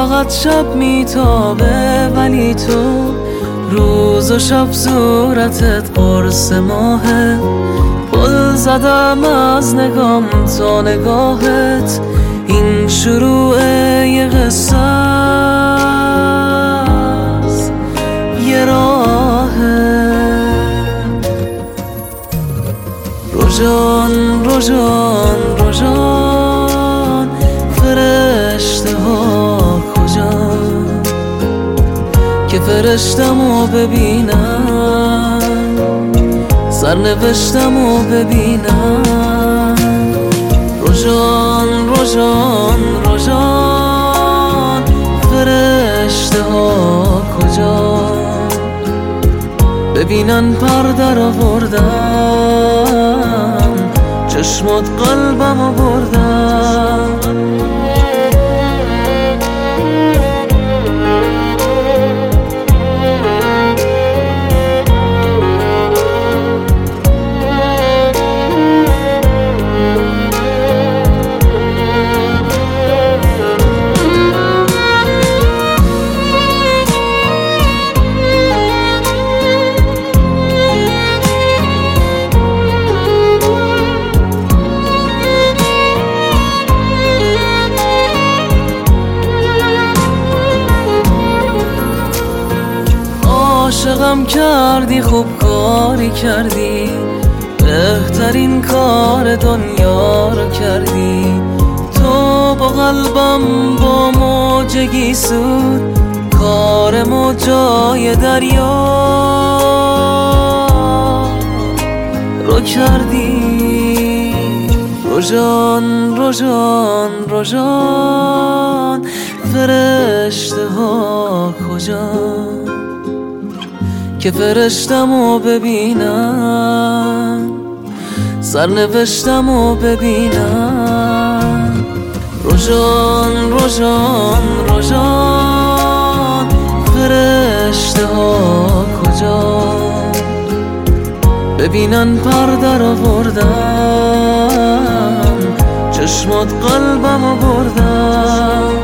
فقط شب میتابه ولی تو روز و شب صورتت قرص ماهه. پل زدم از نگام تا نگاهت، این شروع یه قصه است، یه راهه. روژان روژان روژان، فرشته ها کجان که فرشتمو ببینم، سرنوشتمو ببینم. روژان روژان روژان، فرشته ها کجان ببینن پر در آوردم، چشمات قلبمو بردم. عاشقم کردی، خوب کاری کردی، بهترین کار دنیا رو کردی. تو با قلبم با موجگی سود، کار موجای دریا رو کردی. روژان روژان روژان، فرشته ها کجان که فرشتمو ببینم، سرنوشتمو ببینم. روژان روژان روژان، فرشته ها کجان ببینن پر آوردم، چشمات قلبمو بردم.